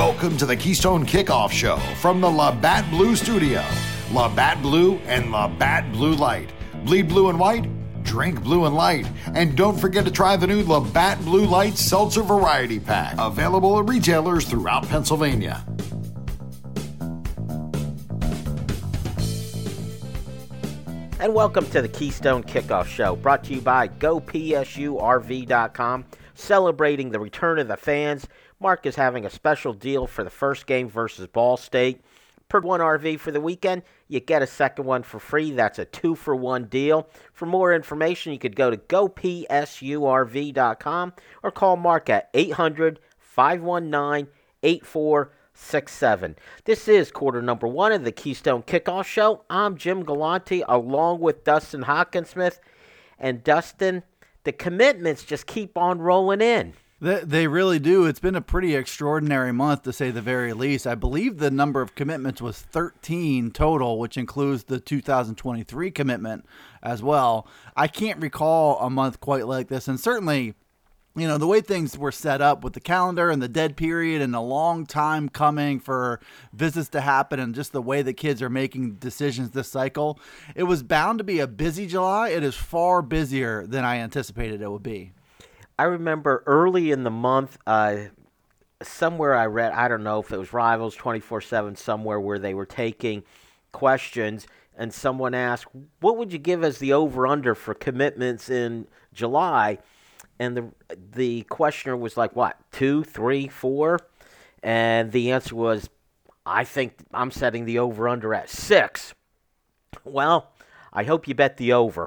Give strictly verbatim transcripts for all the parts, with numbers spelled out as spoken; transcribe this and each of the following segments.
Welcome to the Keystone Kickoff Show from the Labatt Blue Studio. Labatt Blue and Labatt Blue Light. Bleed blue and white, drink blue and light. And don't forget to try the new Labatt Blue Light Seltzer Variety Pack. Available at retailers throughout Pennsylvania. And welcome to the Keystone Kickoff Show, brought to you by Go P S U R V dot com. Celebrating the return of the fans, Mark is having a special deal for the first game versus Ball State. Per one R V for the weekend, you get a second one for free. That's a two-for-one deal. For more information, you could go to Go P S U R V dot com or call Mark at eight hundred, five one nine, eight four six seven. This is quarter number one of the Keystone Kickoff Show. I'm Jim Galante along with Dustin Hawkinsmith. And Dustin, the commitments just keep on rolling in. They, they really do. It's been a pretty extraordinary month, to say the very least. I believe the number of commitments was thirteen total, which includes the two thousand twenty-three commitment as well. I can't recall a month quite like this, and certainly, you know, the way things were set up with the calendar and the dead period and a long time coming for visits to happen and just the way the kids are making decisions this cycle, it was bound to be a busy July. It is far busier than I anticipated it would be. I remember early in the month, uh, somewhere I read, I don't know if it was Rivals twenty-four seven, somewhere where they were taking questions, and someone asked, what would you give as the over-under for commitments in July? And the the questioner was like, what, two, three, four? And the answer was, I think I'm setting the over-under at six. Well, I hope you bet the over.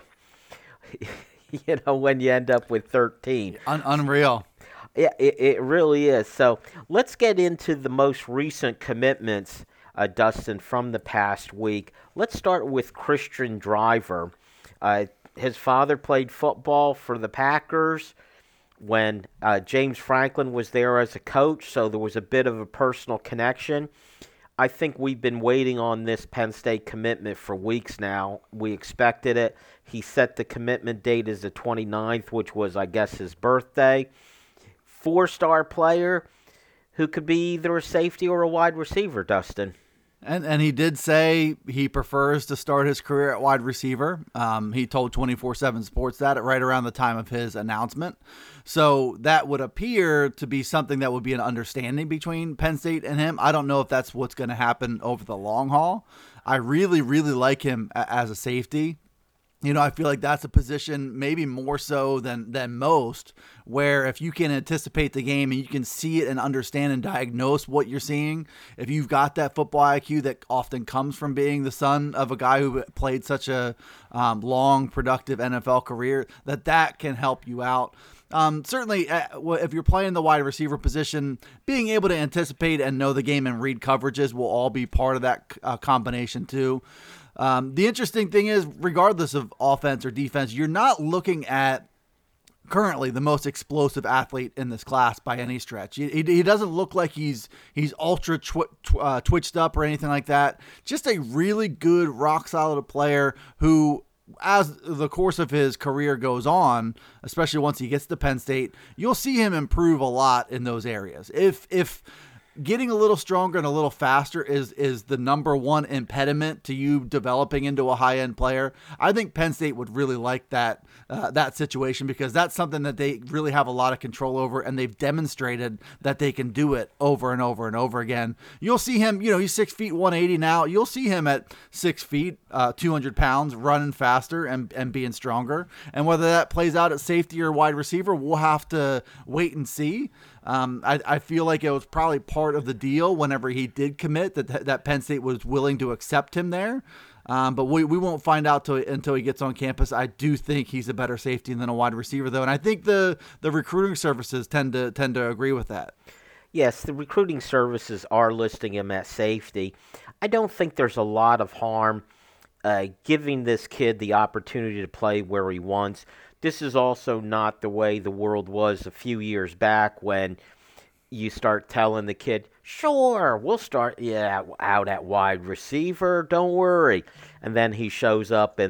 You know, when you end up with thirteen. Un- unreal. Yeah, it, it really is. So let's get into the most recent commitments, uh, Dustin, from the past week. Let's start with Christian Driver. Uh, his father played football for the Packers when uh, James Franklin was there as a coach, so there was a bit of a personal connection. I think we've been waiting on this Penn State commitment for weeks now. We expected it. He set the commitment date as the twenty-ninth, which was, I guess, his birthday. Four-star player who could be either a safety or a wide receiver, Dustin. And and he did say he prefers to start his career at wide receiver. Um, he told twenty-four seven Sports that right around the time of his announcement. So that would appear to be something that would be an understanding between Penn State and him. I don't know if that's what's going to happen over the long haul. I really, really like him a- as a safety. You know, I feel like that's a position maybe more so than than most, where if you can anticipate the game and you can see it and understand and diagnose what you're seeing, if you've got that football I Q that often comes from being the son of a guy who played such a um, long, productive N F L career, that that can help you out. Um, certainly, uh, if you're playing the wide receiver position, being able to anticipate and know the game and read coverages will all be part of that uh, combination too. Um, the interesting thing is, regardless of offense or defense, you're not looking at currently the most explosive athlete in this class by any stretch. He, he, he doesn't look like he's he's ultra tw- tw- uh, twitched up or anything like that. Just a really good, rock-solid player who, as the course of his career goes on, especially once he gets to Penn State, you'll see him improve a lot in those areas. If if getting a little stronger and a little faster is is the number one impediment to you developing into a high-end player, I think Penn State would really like that uh, that situation, because that's something that they really have a lot of control over, and they've demonstrated that they can do it over and over and over again. You'll see him, you know, he's six feet one eighty now. You'll see him at six feet, uh, two hundred pounds, running faster and, and being stronger. And whether that plays out at safety or wide receiver, we'll have to wait and see. Um, I, I feel like it was probably part of the deal whenever he did commit that that Penn State was willing to accept him there. Um, but we, we won't find out till, until he gets on campus. I do think he's a better safety than a wide receiver, though, and I think the, the recruiting services tend to tend to agree with that. Yes, the recruiting services are listing him at safety. I don't think there's a lot of harm uh, giving this kid the opportunity to play where he wants. This is also not the way the world was a few years back when you start telling the kid, sure, we'll start yeah, out at wide receiver, don't worry. And then he shows up and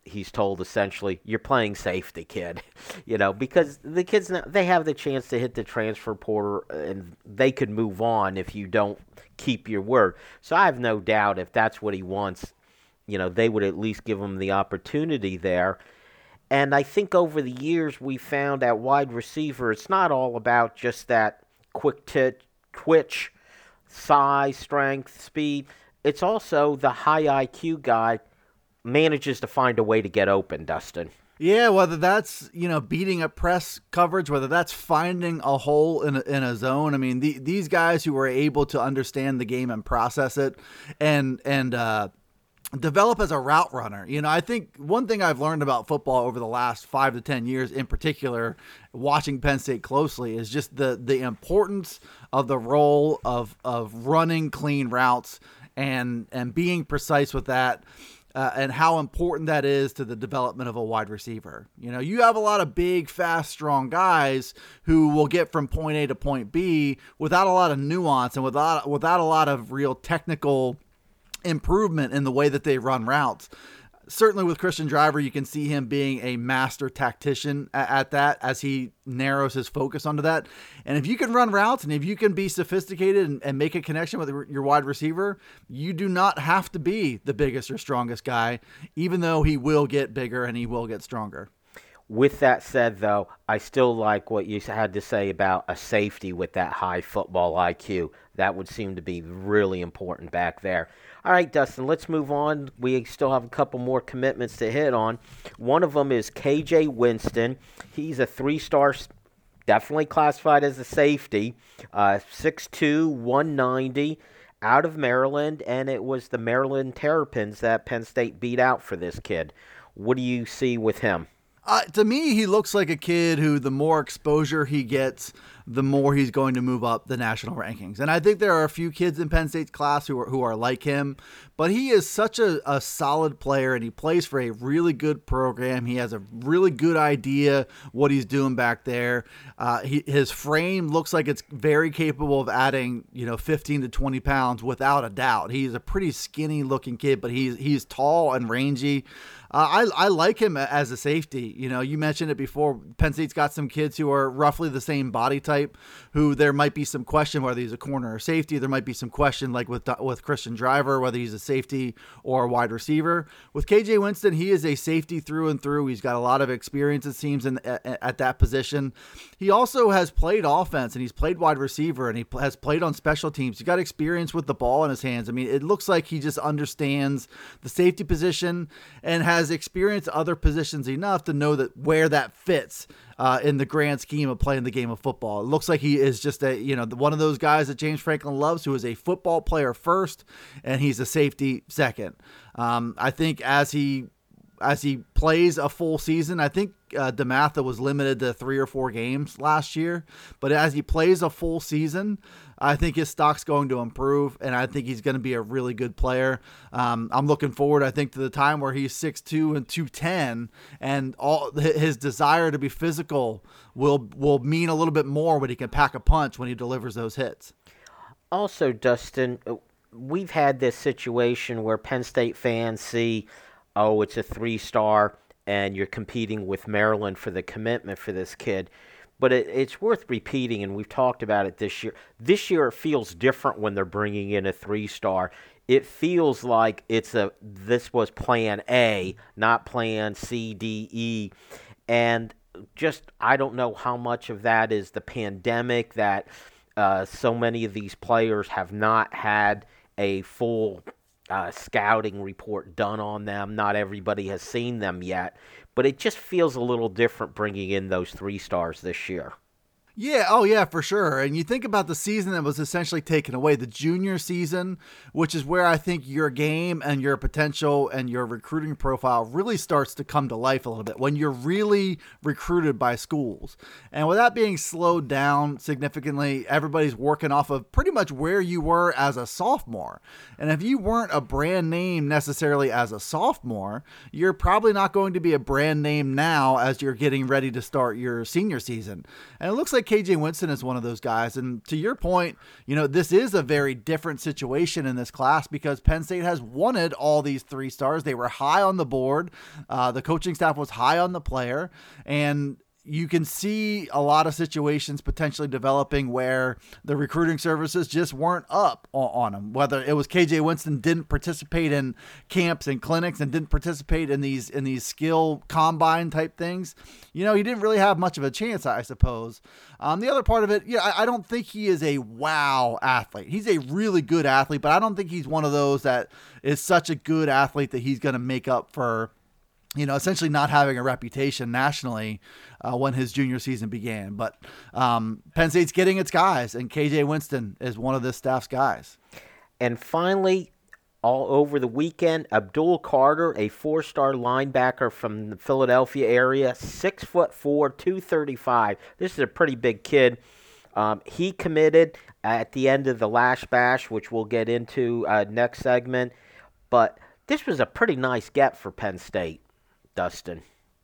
he's told essentially, you're playing safety, kid. You know, because the kids, now, they have the chance to hit the transfer portal and they could move on if you don't keep your word. So I have no doubt if that's what he wants, you know, they would at least give him the opportunity there. And I think over the years we found at wide receiver, it's not all about just that quick t- twitch, size, strength, speed. It's also the high I Q guy manages to find a way to get open, Dustin. Yeah, whether that's, you know, beating up press coverage, whether that's finding a hole in a, in a zone. I mean, the, these guys who are able to understand the game and process it and, and, uh, develop as a route runner. You know, I think one thing I've learned about football over the last five to ten years in particular, watching Penn State closely, is just the, the importance of the role of, of running clean routes and, and being precise with that. Uh, and how important that is to the development of a wide receiver. You know, you have a lot of big, fast, strong guys who will get from point A to point B without a lot of nuance and without, without a lot of real technical improvement in the way that they run routes. Certainly with Christian Driver, you can see him being a master tactician at, at that as he narrows his focus onto that. And if you can run routes and if you can be sophisticated and, and make a connection with your wide receiver, you do not have to be the biggest or strongest guy, even though he will get bigger and he will get stronger. With that said, though, I still like what you had to say about a safety with that high football I Q. That would seem to be really important back there. All right, Dustin, let's move on. We still have a couple more commitments to hit on. One of them is K J Winston. He's a three-star, definitely classified as a safety, uh, six two, one ninety, out of Maryland, and it was the Maryland Terrapins that Penn State beat out for this kid. What do you see with him? Uh, to me, he looks like a kid who the more exposure he gets, the more he's going to move up the national rankings. And I think there are a few kids in Penn State's class who are, who are like him, but he is such a, a solid player and he plays for a really good program. He has a really good idea what he's doing back there. Uh, he, his frame looks like it's very capable of adding, you know, fifteen to twenty pounds without a doubt. He's a pretty skinny looking kid, but he's, he's tall and rangy. Uh, I, I like him as a safety. You know, you mentioned it before. Penn State's got some kids who are roughly the same body type, who there might be some question whether he's a corner or safety. There might be some question, like with with Christian Driver, whether he's a safety or a wide receiver. With K J Winston, he is a safety through and through. He's got a lot of experience, it seems, in at, at that position. He also has played offense, and he's played wide receiver, and he has played on special teams. He's got experience with the ball in his hands. I mean, it looks like he just understands the safety position and has experienced other positions enough to know that where that fits uh, in the grand scheme of playing the game of football. It looks like he is just a, you know, one of those guys that James Franklin loves, who is a football player first, and he's a safety second. Um, I think as he as he plays a full season, I think uh, DeMatha was limited to three or four games last year, but as he plays a full season, I think his stock's going to improve, and I think he's going to be a really good player. Um, I'm looking forward, I think, to the time where he's six two and two ten, and all his desire to be physical will will mean a little bit more when he can pack a punch when he delivers those hits. Also, Dustin, we've had this situation where Penn State fans see, oh, it's a three-star, and you're competing with Maryland for the commitment for this kid. But it, it's worth repeating, and we've talked about it this year. This year it feels different when they're bringing in a three-star. It feels like it's a this was plan A, not plan C, D, E. And just I don't know how much of that is the pandemic, that uh, so many of these players have not had a full Uh, scouting report done on them. Not everybody has seen them yet, but it just feels a little different bringing in those three stars this year. Yeah, oh yeah, for sure. And you think about the season that was essentially taken away, the junior season, which is where I think your game and your potential and your recruiting profile really starts to come to life a little bit, when you're really recruited by schools. And with that being slowed down significantly, everybody's working off of pretty much where you were as a sophomore. And if you weren't a brand name necessarily as a sophomore, you're probably not going to be a brand name now as you're getting ready to start your senior season. And it looks like like K J Winston is one of those guys. And to your point, you know, this is a very different situation in this class because Penn State has wanted all these three stars. They were high on the board. Uh, the coaching staff was high on the player. And you can see a lot of situations potentially developing where the recruiting services just weren't up on them. Whether it was K J Winston didn't participate in camps and clinics and didn't participate in these in these skill combine type things, you know, he didn't really have much of a chance, I suppose. Um, the other part of it, yeah, I, I don't think he is a wow athlete. He's a really good athlete, but I don't think he's one of those that is such a good athlete that he's going to make up for, you know, essentially not having a reputation nationally uh, when his junior season began. But um, Penn State's getting its guys, and K J Winston is one of this staff's guys. And finally, all over the weekend, Abdul Carter, a four-star linebacker from the Philadelphia area, six foot four, two thirty-five. This is a pretty big kid. Um, he committed at the end of the Lash Bash, which we'll get into uh, next segment. But this was a pretty nice get for Penn State. Dustin.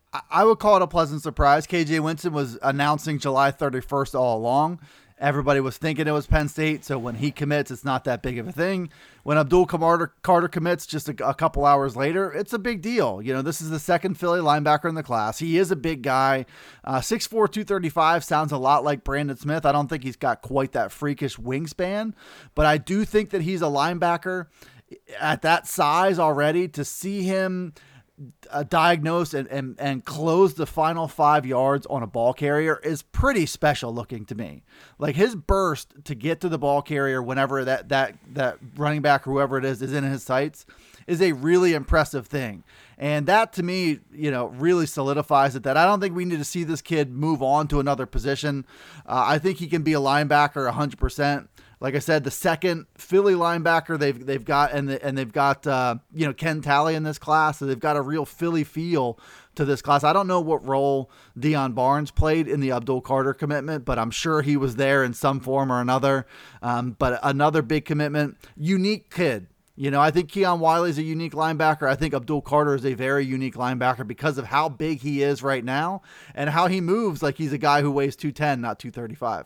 I would call it a pleasant surprise. K J Winston was announcing July thirty-first all along. Everybody was thinking it was Penn State, so when he commits, it's not that big of a thing. When Abdul Carter, Carter commits just a, a couple hours later, it's a big deal. You know, this is the second Philly linebacker in the class. He is a big guy. Uh, six four, two thirty-five sounds a lot like Brandon Smith. I don't think he's got quite that freakish wingspan, but I do think that he's a linebacker at that size already. To see him Uh, diagnose and, and, and close the final five yards on a ball carrier is pretty special looking to me. Like his burst to get to the ball carrier whenever that, that, that running back, whoever it is, is in his sights is a really impressive thing. And that to me, you know, really solidifies it that I don't think we need to see this kid move on to another position. Uh, I think he can be a linebacker one hundred percent. Like I said, the second Philly linebacker they've they've got, and the, and they've got uh, you know Ken Talley in this class, so they've got a real Philly feel to this class. I don't know what role Deion Barnes played in the Abdul Carter commitment, but I'm sure he was there in some form or another. Um, but another big commitment, unique kid. You know, I think Keon Wiley is a unique linebacker. I think Abdul Carter is a very unique linebacker because of how big he is right now and how he moves like he's a guy who weighs two ten, not two thirty-five.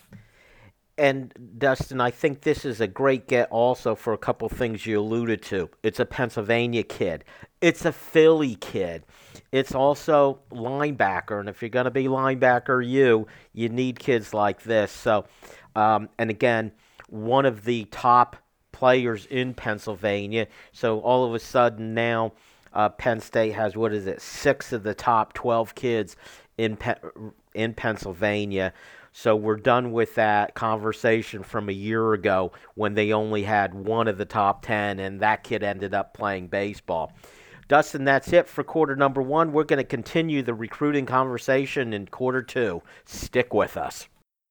And, Dustin, I think this is a great get also for a couple things you alluded to. It's a Pennsylvania kid. It's a Philly kid. It's also linebacker. And if you're going to be linebacker, you, you need kids like this. So, um, and again, one of the top players in Pennsylvania. So all of a sudden now uh, Penn State has, what is it, six of the top twelve kids in Pe- in Pennsylvania. So we're done with that conversation from a year ago when they only had one of the top ten, and that kid ended up playing baseball. Dustin, that's it for quarter number one. We're going to continue the recruiting conversation in quarter two. Stick with us.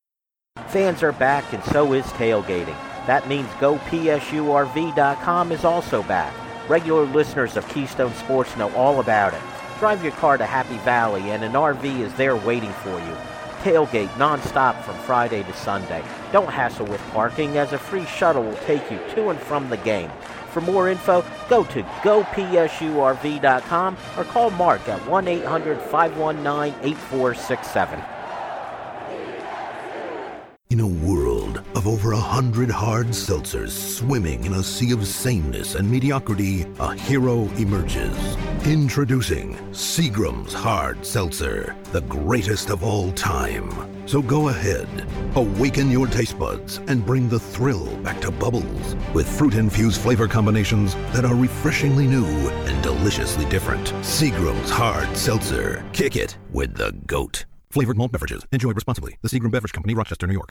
Fans are back, and so is tailgating. That means Go P S U R V dot com is also back. Regular listeners of Keystone Sports know all about it. Drive your car to Happy Valley, and an R V is there waiting for you. Tailgate nonstop from Friday to Sunday. Don't hassle with parking, as a free shuttle will take you to and from the game. For more info, go to Go P S U R V dot com or call Mark at one eight hundred, five one nine, eight four six seven. In a world of over a hundred hard seltzers swimming in a sea of sameness and mediocrity, a hero emerges. Introducing Seagram's Hard Seltzer, the greatest of all time. So go ahead, awaken your taste buds and bring the thrill back to Bubbles with fruit-infused flavor combinations that are refreshingly new and deliciously different. Seagram's Hard Seltzer. Kick it with the GOAT. Flavored malt beverages. Enjoy responsibly. The Seagram Beverage Company, Rochester, New York.